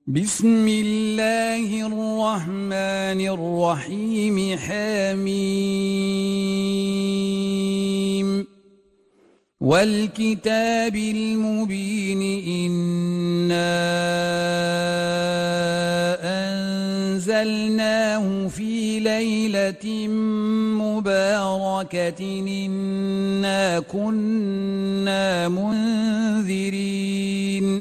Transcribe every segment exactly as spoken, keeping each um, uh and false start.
بسم الله الرحمن الرحيم حميم والكتاب المبين إنا أنزلناه في ليلة مباركة إنا كنا منذرين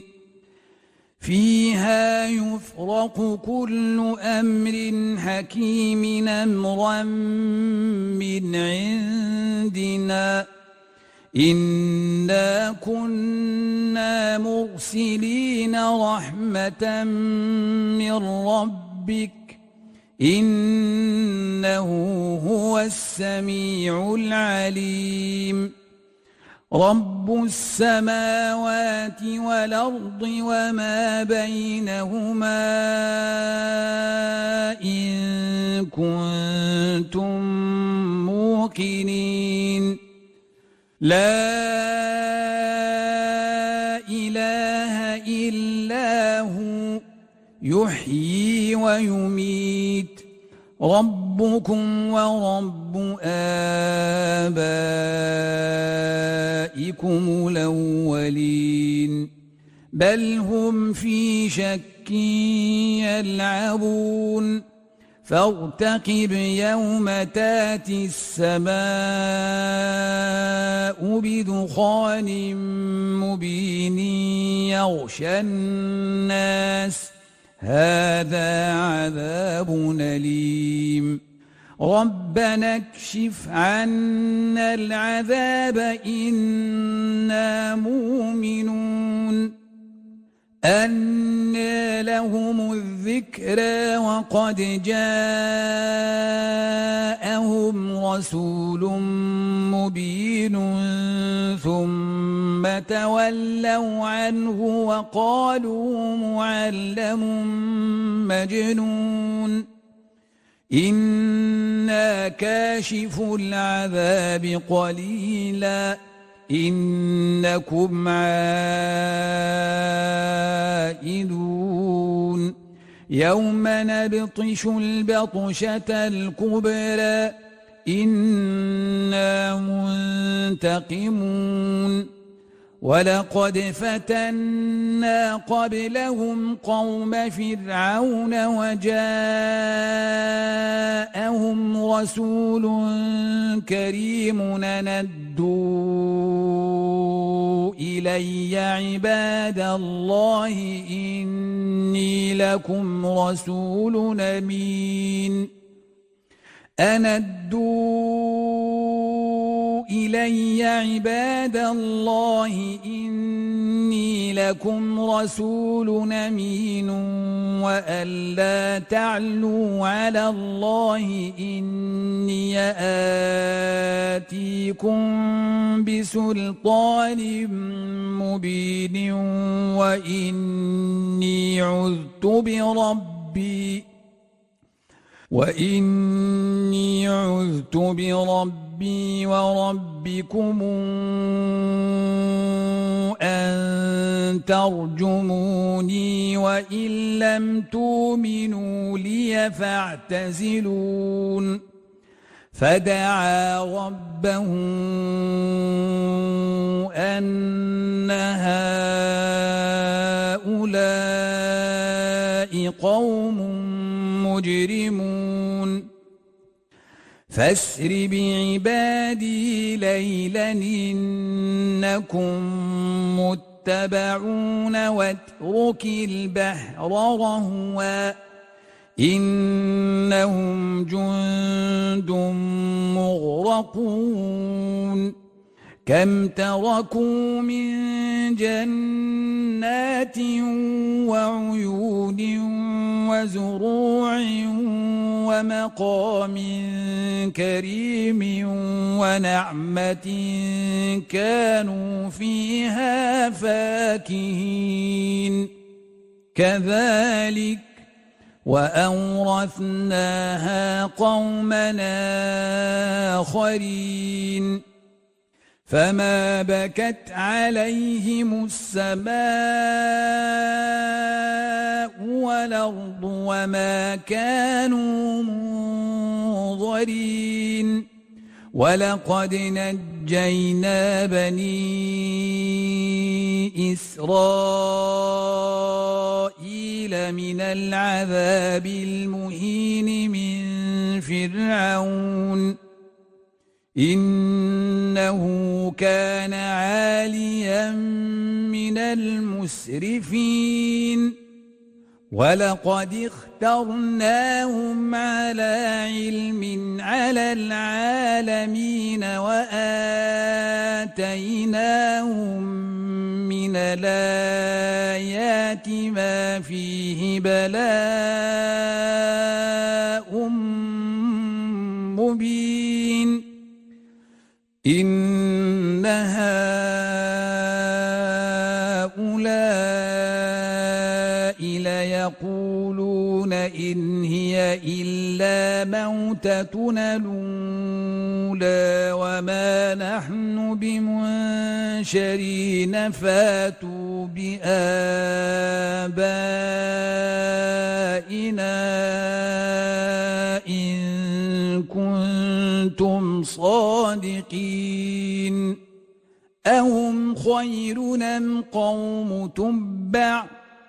فيها يفرق كل أمر حكيم أمرا من عندنا إنا كنا مرسلين رحمة من ربك إنه هو السميع العليم رب السماوات والأرض وما بينهما إن كنتم موقنين لا إله إلا هو يحيي ويميت ربكم ورب آبائكم الأولين بل هم في شك يلعبون فارتقب يوم تاتي السماء بدخان مبين يغشى الناس هذا عذاب أليم ربنا اكشف عنا العذاب إنا مؤمنون أنى لهم الذكرى وقد جاءهم رسول مبين ثم تولوا عنه وقالوا معلم مجنون إنا كاشف العذاب قليلا إنكم عائدون يوم نبطش البطشة الكبرى إنا منتقمون ولقد فتنا قبلهم قوم فرعون وجاءهم رسول كريم ندوا إلي عباد الله إني لكم رسول أمين أندوا إلي عباد الله إني لكم رسول أمين وأن لا تعلوا على الله إني آتيكم بسلطان مبين وإني عذت بربي وإني عذت بربي وربكم أن ترجموني وإن لم تؤمنوا لي فاعتزلون فدعا ربه أن هؤلاء قوم مجرمون فاسر بعبادي ليلا إنكم متبعون واترك البحر رهوا إنهم جند مغرقون كم تركوا من جنات وعيون وزروع ومقام كريم ونعمة كانوا فيها فاكهين كذلك وأورثناها قومنا آخرين فما بكت عليهم السماء والأرض وما كانوا منظرين ولقد نجينا بني إسرائيل من العذاب المهين من فرعون إنه كان عاليا من المسرفين ولقد اخترناهم على علم على العالمين وآتيناهم من الآيات ما فيه بلاء مبين إن هؤلاء ليقولون إن هي إلا موتتنا الأولى وما نحن بمنشرين فاتوا بآبائنا إن كنتم صادقين أهم خير أم قوم تبع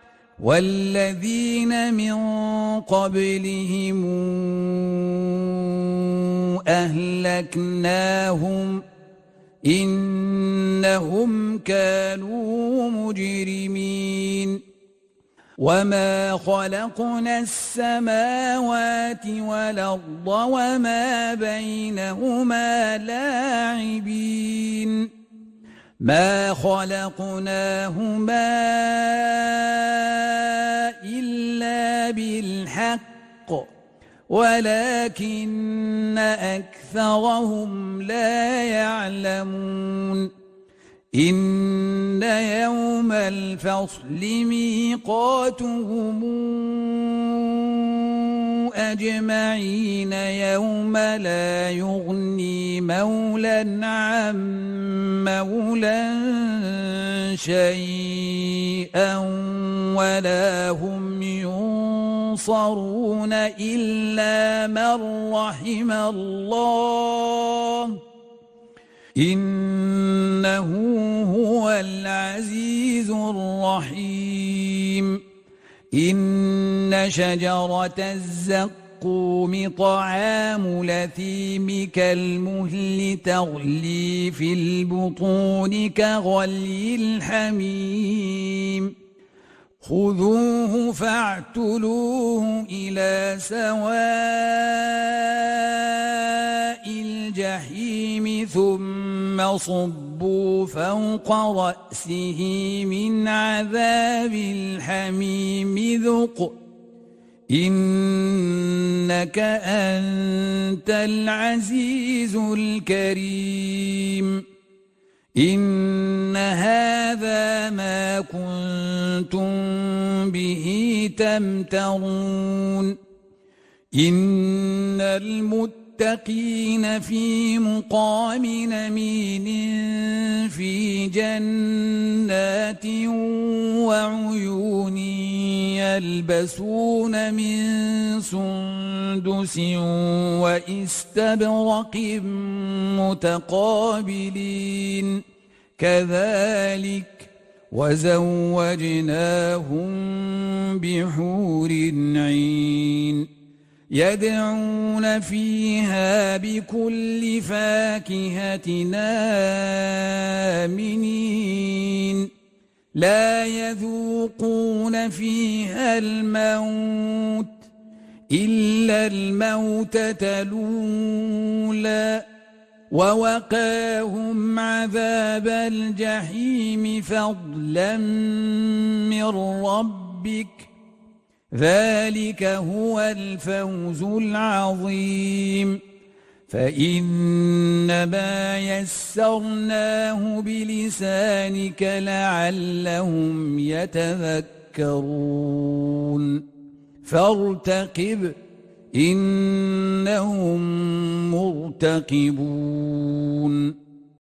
والذين من قبلهم أهلكناهم إنهم كانوا مجرمين وما خلقنا السماوات والأرض وما بينهما لاعبين ما خلقناهما إلا بالحق ولكن أكثرهم لا يعلمون إن يوم الفصل ميقاتهم أجمعين يوم لا يغني مولى عن مولى شيئا ولا هم ينصرون إلا من رحم الله إنه هو العزيز الرحيم إن شجرة الزقوم طعام لثيم كالمهل تغلي في البطون كغلي الحميم خذوه فاعتلوه إلى سواء الجحيم ثم صبوا فوق رأسه من عذاب الحميم ذق إنك أنت العزيز الكريم إن هذا ما كنتم به تمترون إن المتقين في مقام أمين في جنات وعيون يلبسون من سندس واستبرق متقابلين كذلك وزوجناهم بحور عين يدعون فيها بكل فاكهة آمنين لا يذوقون فيها الموت إلا الموتة الأولى ووقاهم عذاب الجحيم فضلا من ربك ذلك هو الفوز العظيم فإنما يسرناه بلسانك لعلهم يتذكرون فارتقب إنهم مرتقبون